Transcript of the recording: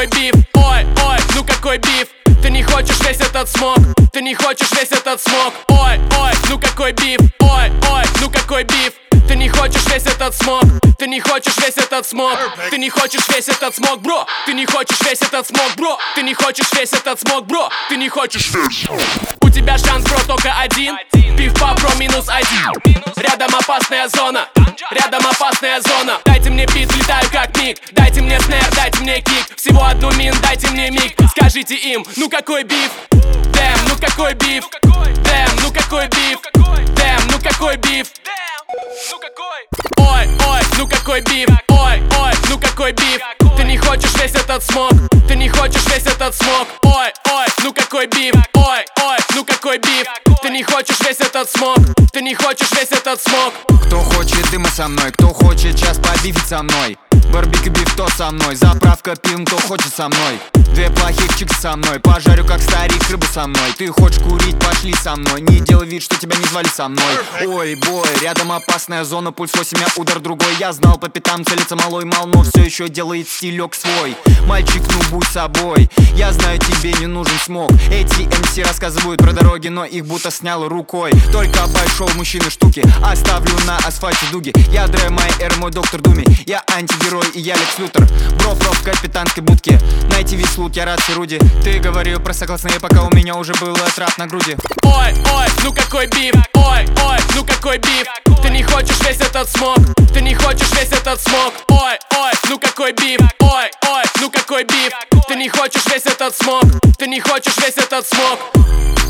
какой биф, ой, ой, ну какой биф. Ты не хочешь весь этот смог, ты не хочешь весь этот смог. Ой, ой, ну какой биф, ой, ой, ну какой биф. Ты не хочешь весь этот смог, ты не хочешь весь этот смог. Ты не хочешь весь этот смог, бро. Ты не хочешь весь этот смог, бро. Ты не хочешь весь этот смог, бро. Ты не хочешь. У тебя шанс, бро, только один. Пиф-пап, бро, -1. Рядом опасная зона, рядом опасная зона. Дайте мне бит, летаю как миг. Дайте мне снэр, дайте мне кик. Всего одну мин, дайте мне миг. Скажите им, ну какой биф. Дэм, ну какой биф. Дэм, ну какой биф. Дэм, ну какой биф. Ну какой? Ой, ой, ну какой биф. Ой, ой, ну какой биф. Ты не хочешь весь этот смог, ты не хочешь весь этот смог. Ой, ой, ну какой биф. Ой, ой, ну какой биф. Ты не хочешь весь этот смог, ты не хочешь весь этот смог. Кто хочет дыма со мной, кто хочет час побифить со мной. Барбекю биф, кто со мной, заправка пивом, кто хочет со мной. Две плохих чикса со мной, пожарю как старик рыбу со мной. Ты хочешь курить, пошли со мной, не делай вид, что тебя не звали со мной. Ой, бой, рядом опасная зона, пульс 8, я удар другой. Я знал, по пятам целится малой мал, но все еще делает стилек свой. Мальчик, ну будь собой, я знаю, тебе не нужен смог. Эти МС рассказывают про дороги, но их будто снял рукой. Только большого мужчины штуки оставлю на асфальте дуги. Я Дре, мой эр, мой доктор Думи. Я антигерой и я Лекс Лютер. Бро, в капитанской будке. Найти весь лут, я рад Руди. Ты говорил про согласные, пока у меня уже был трап на груди. Ой, ой, ну какой биф. Ой, ой, ну какой биф. Ты не хочешь весь этот смог, ты не хочешь весь этот смог. Ой, ой, ну какой биф. Ой, ой, ну какой биф. Ты не хочешь весь этот смог, ты не хочешь весь этот смог.